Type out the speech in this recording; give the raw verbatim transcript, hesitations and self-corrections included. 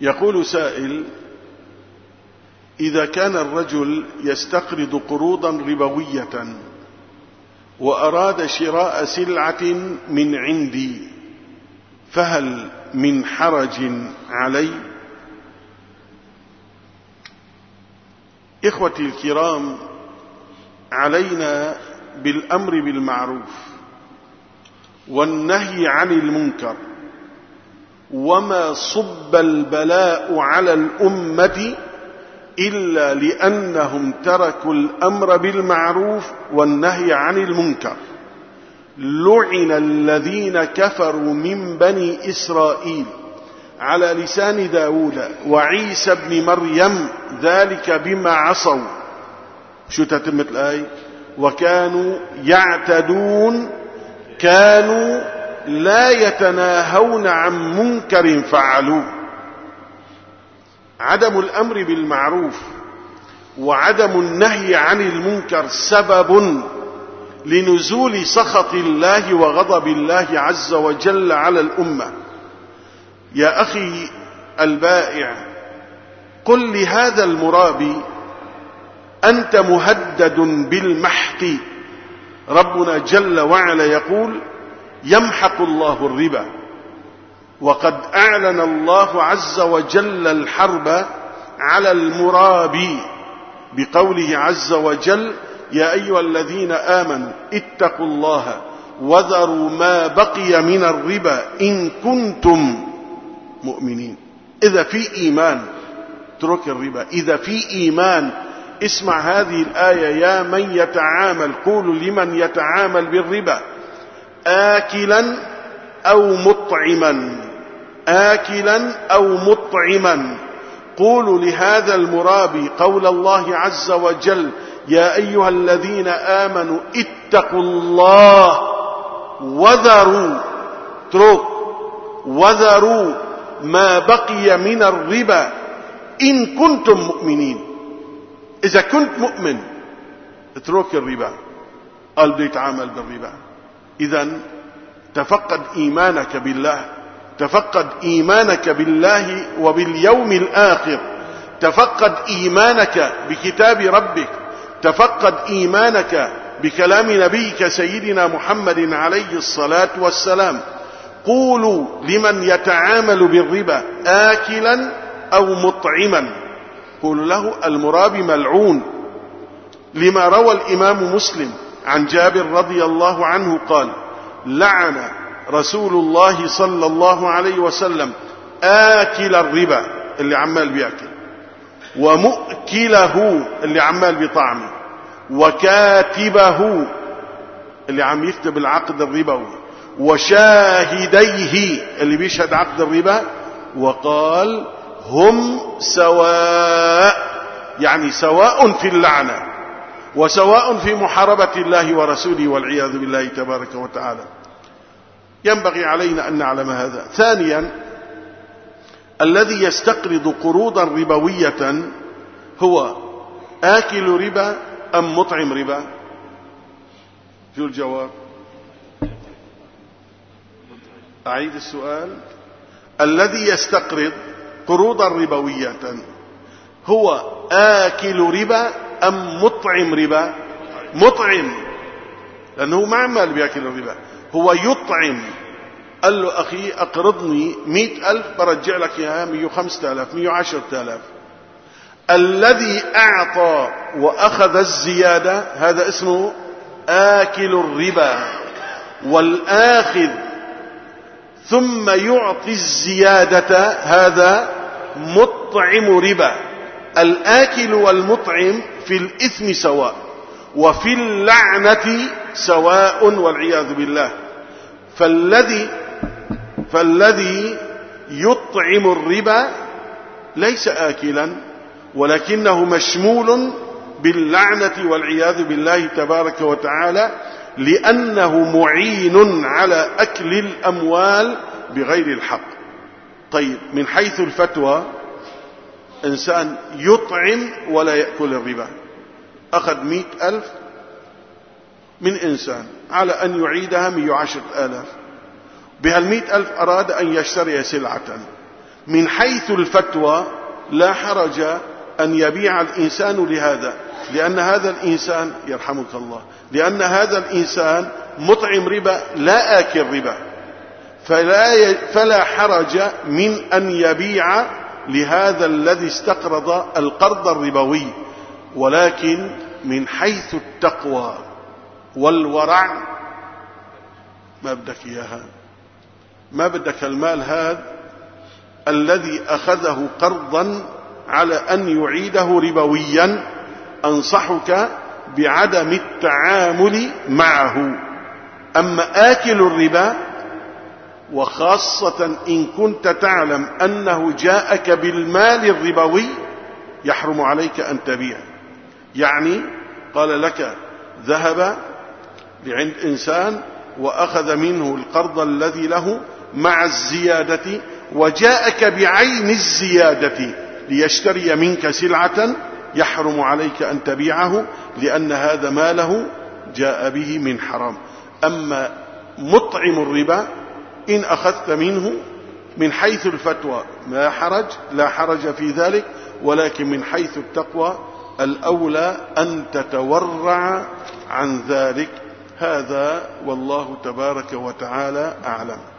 يقول سائل: إذا كان الرجل يستقرض قروضا ربوية وأراد شراء سلعة من عندي فهل من حرج علي؟ إخوتي الكرام، علينا بالأمر بالمعروف والنهي عن المنكر، وما صب البلاء على الأمة إلا لأنهم تركوا الأمر بالمعروف والنهي عن المنكر. لعن الذين كفروا من بني إسرائيل على لسان داود وعيسى بن مريم ذلك بما عصوا، شو تتمت الآية؟ وكانوا يعتدون، كانوا لا يتناهون عن منكر فعلوه. عدم الأمر بالمعروف وعدم النهي عن المنكر سبب لنزول سخط الله وغضب الله عز وجل على الأمة. يا أخي البائع، قل لهذا المرابي: أنت مهدد بالمحق. ربنا جل وعلا يقول: يمحق الله الربا. وقد أعلن الله عز وجل الحرب على المرابي بقوله عز وجل: يا أيها الذين آمنوا اتقوا الله وذروا ما بقي من الربا إن كنتم مؤمنين. إذا في إيمان اترك الربا، إذا في إيمان اسمع هذه الآية: يا من يتعامل، قولوا لمن يتعامل بالربا: آكلا أو مطعما، آكلا أو مطعما. قولوا لهذا المرابي قول الله عز وجل: يا أيها الذين آمنوا اتقوا الله وذروا اترك وذروا ما بقي من الربا إن كنتم مؤمنين. إذا كنت مؤمن اترك الربا. قال بده يتعامل بالربا. إذن تفقد إيمانك بالله، تفقد إيمانك بالله وباليوم الآخر، تفقد إيمانك بكتاب ربك، تفقد إيمانك بكلام نبيك سيدنا محمد عليه الصلاة والسلام. قولوا لمن يتعامل بالربا: آكلا أو مطعما. قولوا له: المرابي ملعون، لما روى الإمام مسلم عن جابر رضي الله عنه قال: لعن رسول الله صلى الله عليه وسلم آكل الربا، اللي عمال بيأكل، ومؤكله، اللي عمال بطعمه، وكاتبه، اللي عم يكتب العقد الربوي، وشاهديه، اللي بيشهد عقد الربا. وقال: هم سواء، يعني سواء في اللعنة وسواء في محاربة الله ورسوله والعياذ بالله تبارك وتعالى. ينبغي علينا أن نعلم هذا. ثانيا، الذي يستقرض قروضا ربوية هو آكل ربا أم مطعم ربا؟ شو الجواب؟ أعيد السؤال. الذي يستقرض قروضا ربوية هو آكل ربا أم مطعم ربا؟ مطعم، لأنه ما عمال بيأكل الربا، هو يطعم. قال له: أخي أقرضني مئة ألف برجع لك إياها مئة وخمسة آلاف، مئة وعشرة آلاف. الذي أعطى وأخذ الزيادة هذا اسمه آكل الربا، والآخذ ثم يعطي الزيادة هذا مطعم ربا. الآكل والمطعم في الإثم سواء وفي اللعنة سواء والعياذ بالله. فالذي فالذي يطعم الربا ليس آكلا، ولكنه مشمول باللعنة والعياذ بالله تبارك وتعالى، لأنه معين على أكل الأموال بغير الحق. طيب، من حيث الفتوى، إنسان يطعم ولا يأكل الربا، أخذ مئة ألف من إنسان على أن يعيدها مئة وعشرة آلاف، بهالمئة ألف أراد أن يشتري سلعة، من حيث الفتوى لا حرج أن يبيع الإنسان لهذا، لأن هذا الإنسان يرحمك الله لأن هذا الإنسان مطعم ربا لا آكل ربا، فلا فلا حرج من أن يبيع لهذا الذي استقرض القرض الربوي، ولكن من حيث التقوى والورع ما بدك إياها، ما بدك المال هذا الذي أخذه قرضا على أن يعيده ربويا. أنصحك بعدم التعامل معه. أما آكل الربا، وخاصة إن كنت تعلم أنه جاءك بالمال الربوي، يحرم عليك أن تبيع. يعني قال لك ذهب لعند إنسان وأخذ منه القرض الذي له مع الزيادة، وجاءك بعين الزيادة ليشتري منك سلعة، يحرم عليك أن تبيعه، لأن هذا ماله جاء به من حرام. أما مطعم الربا إن أخذت منه من حيث الفتوى ما حرج، لا حرج في ذلك، ولكن من حيث التقوى الأولى أن تتورع عن ذلك. هذا والله تبارك وتعالى أعلم.